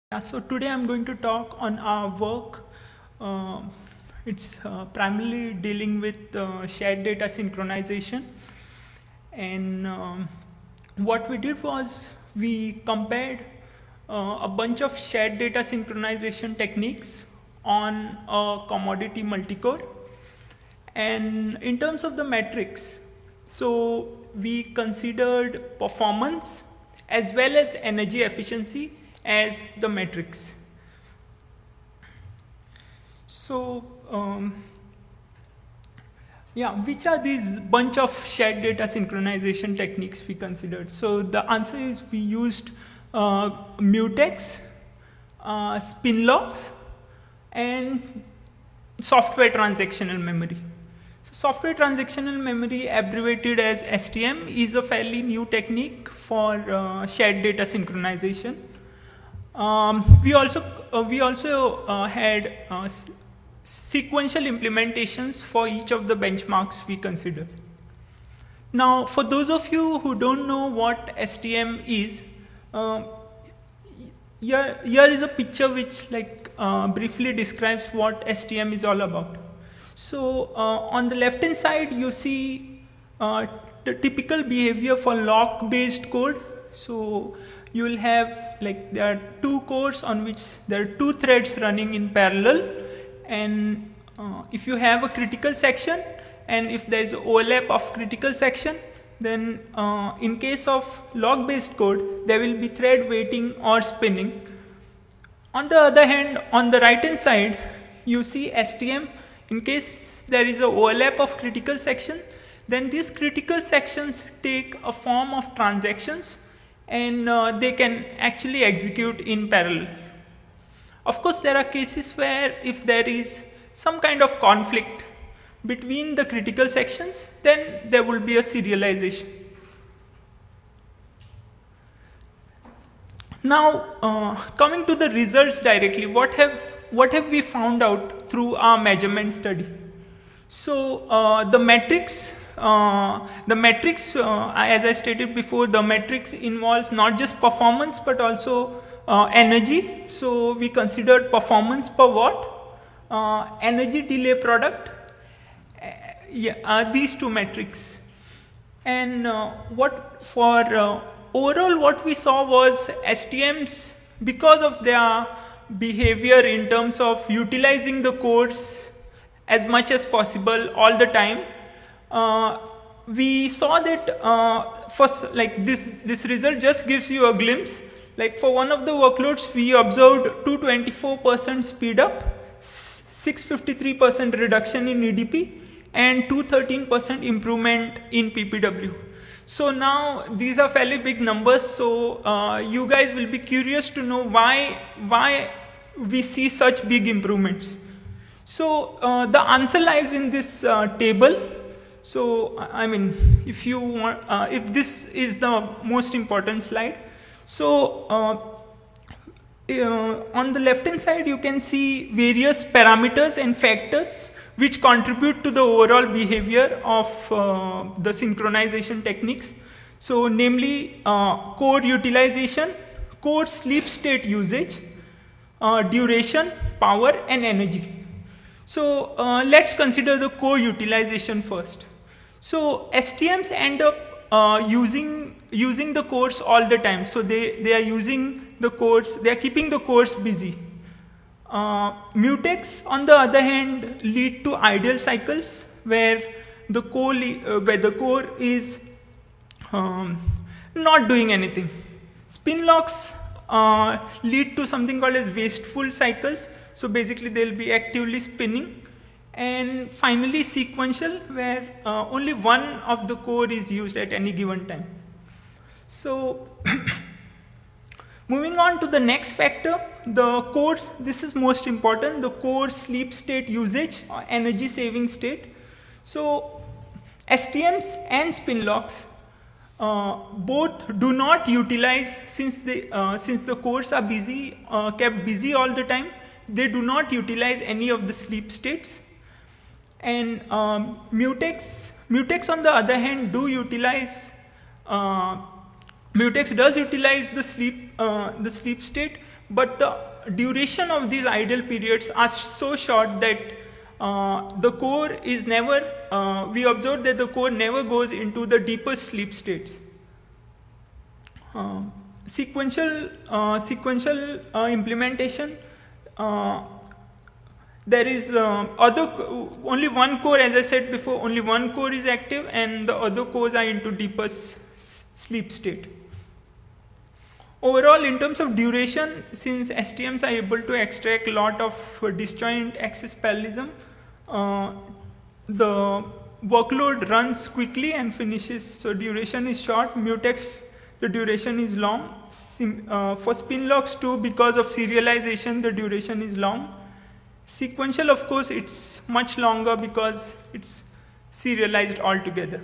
Yeah, so today I'm going to talk on our work. It's primarily dealing with shared data synchronization. And what we did was we compared a bunch of shared data synchronization techniques on a commodity multicore. And in terms of the metrics, so we considered performance as well as energy efficiency as the metrics. So, yeah, which are these bunch of shared data synchronization techniques we considered? So the answer is we used mutex, spinlocks, and software transactional memory. So software transactional memory, abbreviated as STM, is a fairly new technique for shared data synchronization. We also had sequential implementations for each of the benchmarks we considered. Now, for those of you who don't know what STM is, here is a picture which briefly describes what STM is all about. So on the left hand side, you see the typical behavior for lock-based code. So you will have there are two cores on which there are two threads running in parallel, and if you have a critical section and if there is overlap of critical section, then in case of log-based code, there will be thread waiting or spinning. On the other hand, on the right hand side, you see STM. In case there is a overlap of critical section, then these critical sections take a form of transactions, and they can actually execute in parallel. Of course, there are cases where if there is some kind of conflict between the critical sections, then there will be a serialization. Now, coming to the results directly, what have we found out through our measurement study? So the metrics, as I stated before, the metrics involves not just performance but also energy. So we considered performance per watt, energy delay product, these two metrics. And overall what we saw was STMs, because of their behavior in terms of utilizing the cores as much as possible all the time, we saw that first, this result just gives you a glimpse. Like for one of the workloads, we observed 224% speed up, 653% reduction in EDP, and 213% improvement in PPW. So now these are fairly big numbers. So you guys will be curious to know why we see such big improvements. So the answer lies in this table. So I mean, if you want, if this is the most important slide. So on the left hand side, you can see various parameters and factors which contribute to the overall behavior of the synchronization techniques. So namely core utilization, core sleep state usage, duration, power, and energy. So let's consider the core utilization first. So STMs end up using the cores all the time. So they are using the cores, they are keeping the cores busy. Mutex, on the other hand, lead to ideal cycles where the core is not doing anything. Spinlocks lead to something called as wasteful cycles. So basically, they'll be actively spinning. And finally, sequential, where only one of the core is used at any given time. So moving on to the next factor, the core, this is most important, the core sleep state usage or energy saving state. So STMs and spinlocks both do not utilize, since the cores are busy, kept busy all the time, they do not utilize any of the sleep states. And mutex on the other hand do utilize, mutex does utilize the sleep state, but the duration of these idle periods are so short that the core is never, we observe that the core never goes into the deepest sleep states. Sequential implementation, there is only one core, as I said before, only one core is active and the other cores are into deepest sleep state. Overall, in terms of duration, since STMs are able to extract a lot of disjoint axis parallelism, the workload runs quickly and finishes, so duration is short. Mutex, the duration is long. For Spinlocks too, because of serialization, the duration is long. Sequential, of course, it's much longer because it's serialized altogether.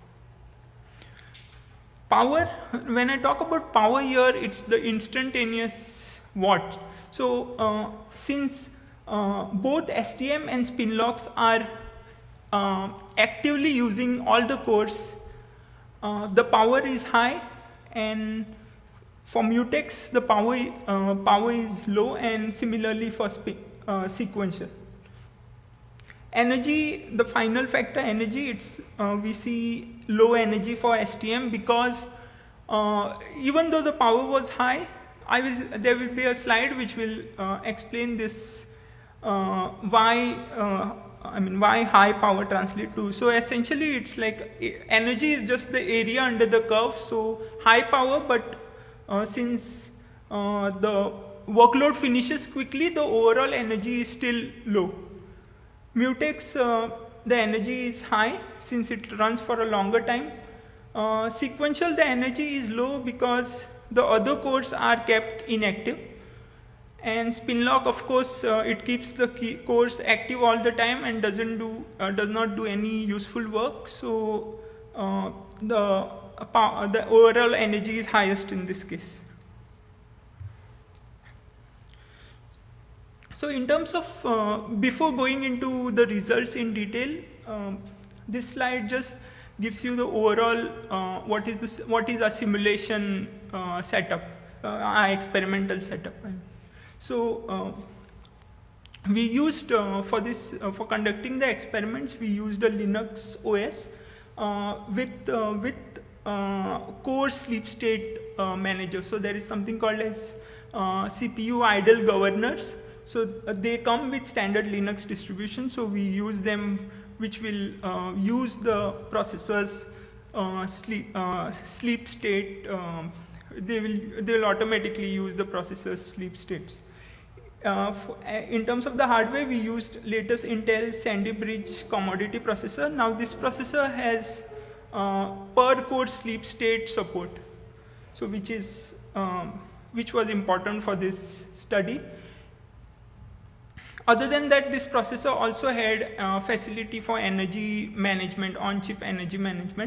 Power, when I talk about power here, it's the instantaneous watts. So since both STM and Spinlocks are actively using all the cores, the power is high, and for Mutex the power is low, and similarly for sequential. Energy, the final factor, energy, it's we see low energy for STM because even though the power was high, there will be a slide which will explain this why high power translate to. So essentially, it's like energy is just the area under the curve. So high power, but since the workload finishes quickly, the overall energy is still low. Mutex, the energy is high since it runs for a longer time. Sequential, the energy is low because the other cores are kept inactive. And Spinlock, of course, it keeps the cores active all the time and does not do any useful work. So the overall energy is highest in this case. So in terms of, before going into the results in detail, this slide just gives you the overall, what is a simulation setup, our experimental setup. So we used, for conducting the experiments, we used a Linux OS with core sleep state manager. So there is something called as CPU idle governors. So they come with standard Linux distribution. So we use them, which will use the processor's sleep state. They'll automatically use the processor's sleep states. In terms of the hardware, we used latest Intel Sandy Bridge commodity processor. Now this processor has per core sleep state support, so which was important for this study. Other than that, this processor also had facility for energy management, on-chip energy management,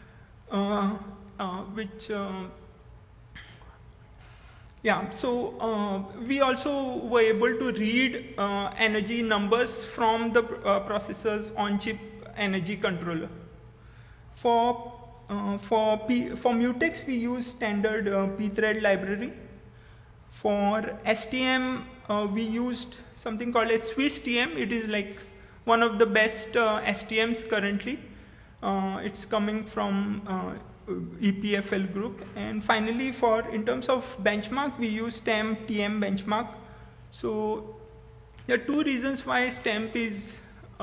so we also were able to read energy numbers from the processor's on-chip energy controller. For Mutex, we use standard pthread library. For STM, we used something called a SwissTM. It is like one of the best STMs currently. It's coming from EPFL group. And finally, in terms of benchmark, we use STEMP TM benchmark. So there are two reasons why STEMP is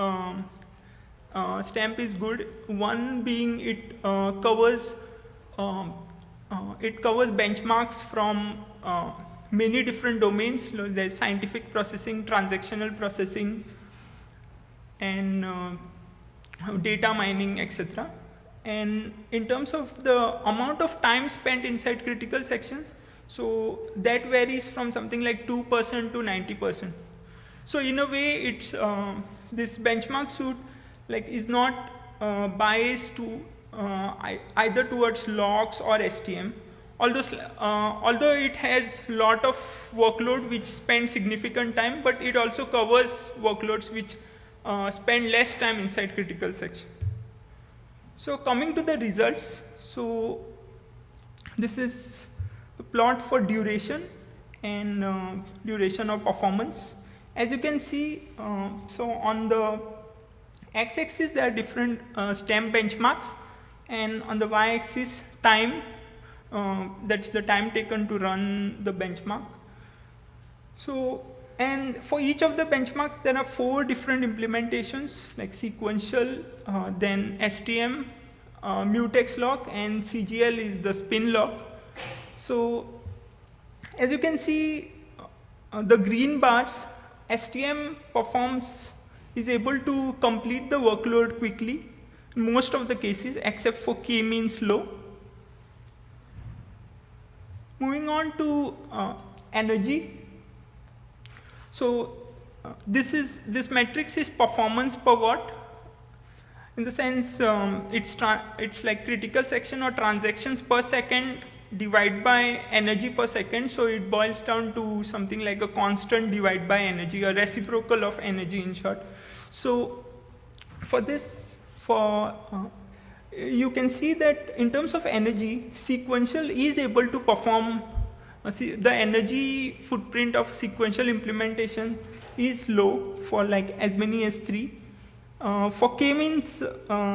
good. One being it covers benchmarks from many different domains. There's scientific processing, transactional processing, and data mining, etc. And in terms of the amount of time spent inside critical sections, so that varies from something like 2% to 90%. So in a way, it's this benchmark suite is not biased to either towards logs or STM. Although it has a lot of workload which spend significant time, but it also covers workloads which spend less time inside critical section. So coming to the results, so this is a plot for duration and duration of performance. As you can see, so on the x-axis there are different STEM benchmarks, and on the y-axis time, that's the time taken to run the benchmark. So, and for each of the benchmarks there are 4 different implementations, like sequential, then STM, mutex lock, and CGL is the spin lock. So as you can see, the green bars, STM is able to complete the workload quickly in most of the cases except for k-means low. Moving on to energy. So this matrix is performance per watt. In the sense, it's like critical section or transactions per second divided by energy per second. So it boils down to something like a constant divided by energy, a reciprocal of energy in short. So for this, you can see that in terms of energy, sequential is able to perform, the energy footprint of sequential implementation is low for like as many as 3. For k-means,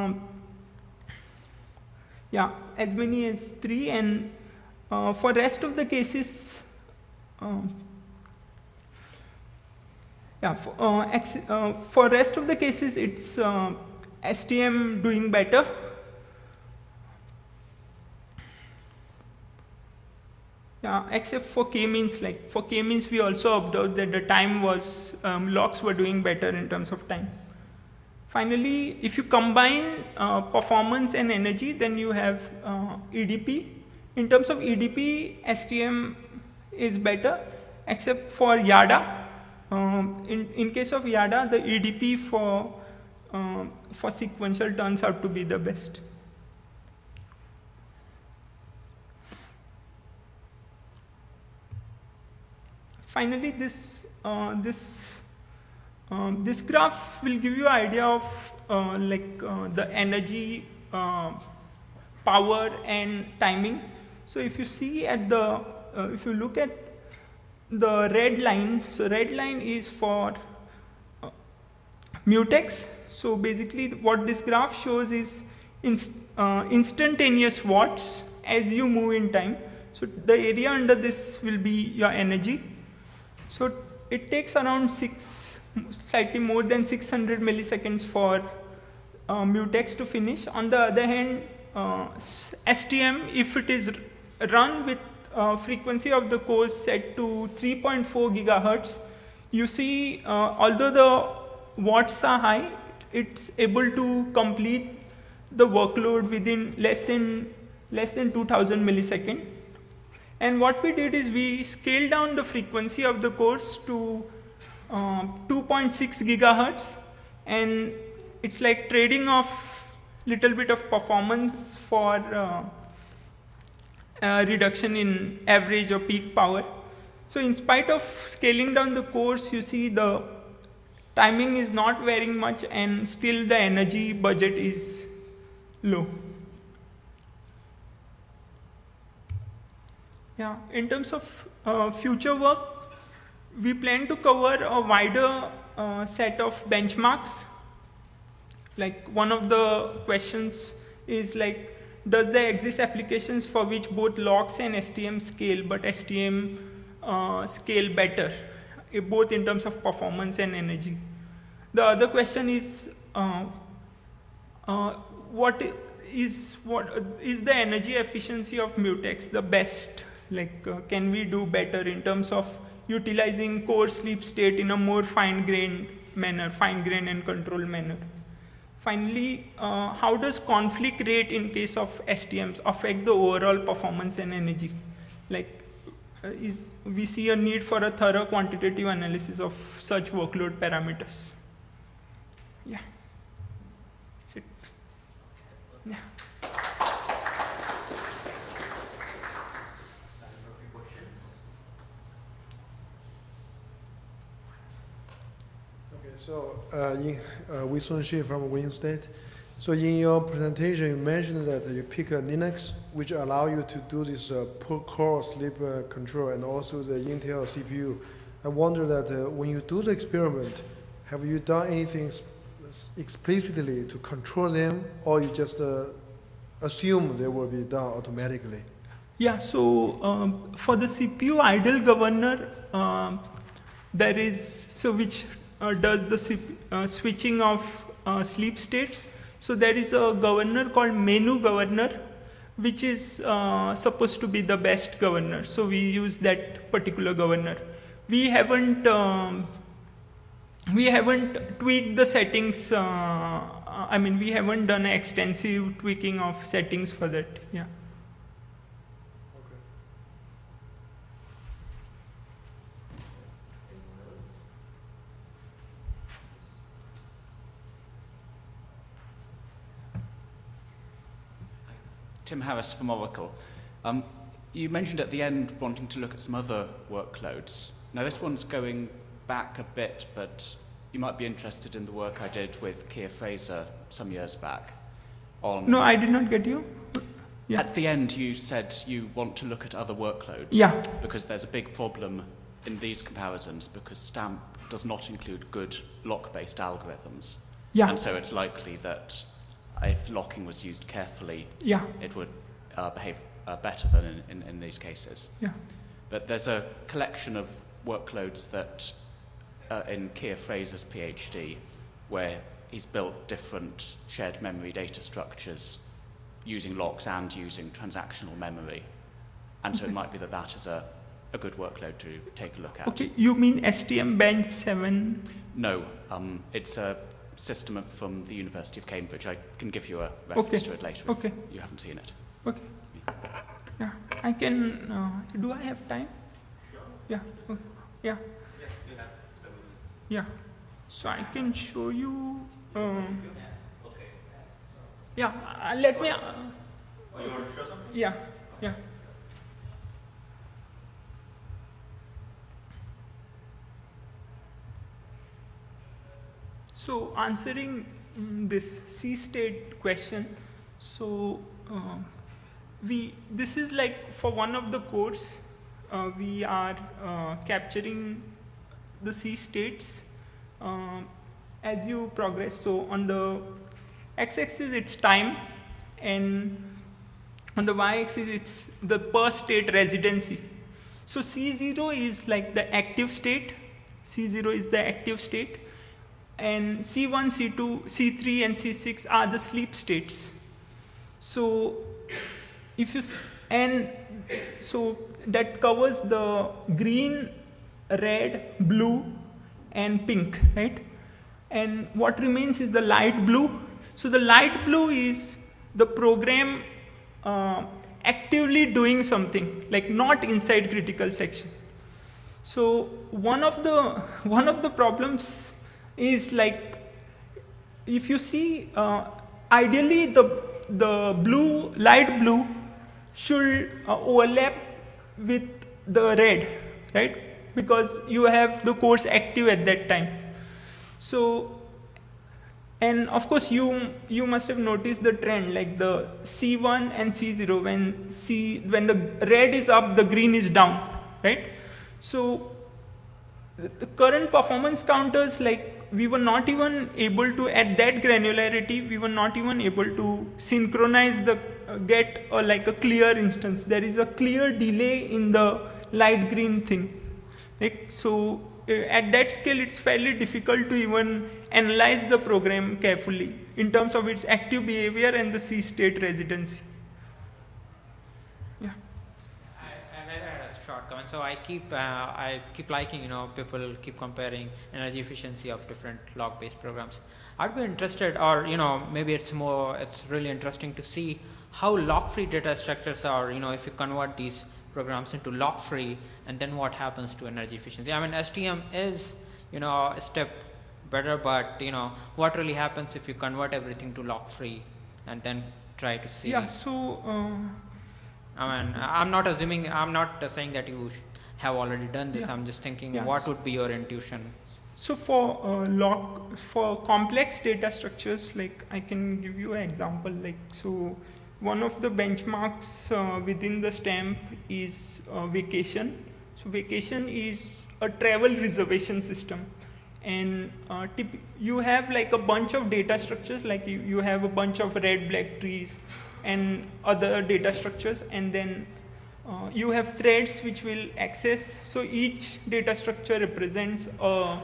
as many as 3, and for rest of the cases, for rest of the cases, it's STM doing better. Except for k-means, like for k-means we also observed that the time was, locks were doing better in terms of time. Finally, if you combine performance and energy, then you have EDP. In terms of EDP, STM is better, except for YADA. In case of YADA, the EDP for sequential turns out to be the best. Finally, this graph will give you an idea of the energy, power, and timing. So if you see at the, if you look at the red line, so red line is for mutex. So basically what this graph shows is instantaneous watts as you move in time. So the area under this will be your energy. So it takes around slightly more than 600 milliseconds for mutex to finish. On the other hand, STM, if it is run with frequency of the cores set to 3.4 gigahertz, you see, although the watts are high, it's able to complete the workload within less than 2000 milliseconds. And what we did is we scaled down the frequency of the cores to 2.6 gigahertz, and it's like trading off little bit of performance for reduction in average or peak power. So in spite of scaling down the cores, you see the timing is not varying much, and still the energy budget is low. In terms of future work, we plan to cover a wider set of benchmarks. Like one of the questions is like, does there exist applications for which both locks and STM scale, but STM scale better, both in terms of performance and energy? The other question is, what is the energy efficiency of mutex the best? Like, can we do better in terms of utilizing core sleep state in a more fine-grained manner, fine-grained and controlled manner? Finally, how does conflict rate in case of STMs affect the overall performance and energy? Like, we see a need for a thorough quantitative analysis of such workload parameters. Yeah, that's it. Yeah. So, Wei Sun Shi from Wayne State. So in your presentation, you mentioned that you pick a Linux, which allow you to do this core sleep control and also the Intel CPU. I wonder that when you do the experiment, have you done anything explicitly to control them, or you just assume they will be done automatically? Yeah, so for the CPU idle governor, there is, which does the switching of sleep states. So there is a governor called menu governor, which is supposed to be the best governor. So we use that particular governor. We haven't tweaked the settings. I mean, we haven't done extensive tweaking of settings for that. Yeah. Tim Harris from Oracle. You mentioned at the end wanting to look at some other workloads. Now this one's going back a bit, but you might be interested in the work I did with Keir Fraser some years back. No, I did not get you. Yeah. At the end you said you want to look at other workloads. Yeah. Because there's a big problem in these comparisons because STAMP does not include good lock-based algorithms. Yeah. And so it's likely that if locking was used carefully, yeah, it would behave better than in these cases. Yeah. But there's a collection of workloads that in Keir Fraser's PhD where he's built different shared memory data structures using locks and using transactional memory. And so it might be that that is a good workload to take a look at. Okay, you mean STM Bench 7? No, it's a system from the University of Cambridge. I can give you a reference to it later if you haven't seen it. Okay. Yeah, I can. Do I have time? Sure. Yeah. Okay. Yeah. Yes, you have 7 minutes. Yeah. So I can show you. Okay. Yeah. Let me. You want to show something? Yeah. Yeah. So answering this C-state question, so this is like for one of the cores, we are capturing the C-states as you progress. So on the x-axis it's time, and on the y-axis it's the per state residency. So C0 is like the active state, C0 is the active state, and C1, C2, C3 and C6 are the sleep states. So if you, and so that covers the green, red, blue and pink, right? And what remains is the light blue. So the light blue is the program actively doing something, like not inside critical section. So one of the problems is like, if you see, ideally the blue, light blue should overlap with the red, right? Because you have the cores active at that time. So, and of course you must have noticed the trend, like the C1 and C0, when the red is up, the green is down, right? So the current performance counters, like, we were not even able to, at that granularity, we were not even able to synchronize the, get like a clear instance. There is a clear delay in the light green thing. Like, so at that scale, it's fairly difficult to even analyze the program carefully in terms of its active behavior and the C state residency. Yeah. I had a short comment. So I keep liking, people keep comparing energy efficiency of different log-based programs. I'd be interested, or maybe it's really interesting to see how lock-free data structures are. If you convert these programs into lock-free, and then what happens to energy efficiency? I mean, STM is a step better, but what really happens if you convert everything to lock-free and then try to see? Yeah. So. I mean, I'm not saying that you have already done this. Yeah. I'm just thinking, yeah. what would be your intuition? So for complex data structures, like I can give you an example. Like so, one of the benchmarks within the STAMP is vacation. So vacation is a travel reservation system, and you have like a bunch of data structures. Like you have a bunch of red, black trees, and other data structures, and then you have threads which will access. So each data structure represents a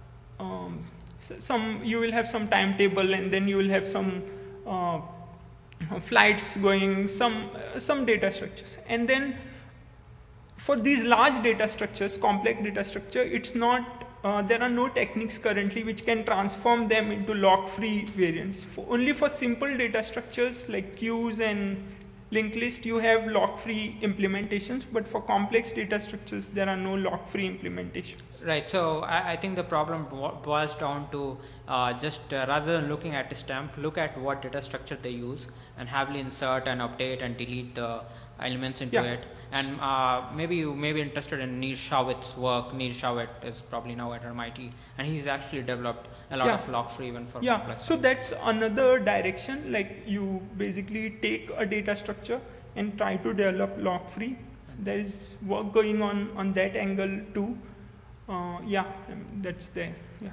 you will have some timetable, and then you will have some flights going, some data structures. And then for these large data structures, complex data structure, it's not there are no techniques currently which can transform them into lock-free variants. Only for simple data structures like queues and linked list, you have lock-free implementations, but for complex data structures, there are no lock-free implementations. Right. So I think the problem boils down to just rather than looking at the STAMP, look at what data structure they use and heavily insert and update and delete the elements into it. And maybe you may be interested in Neil Shawitt's work. Neil Shawitt is probably now at MIT, and he's actually developed a lot of lock-free even for complex. So that's another direction. Like you basically take a data structure and try to develop lock-free. There is work going on that angle too. That's there. Yeah.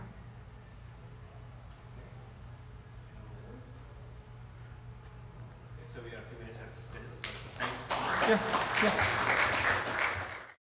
So we are a few minutes. Yeah.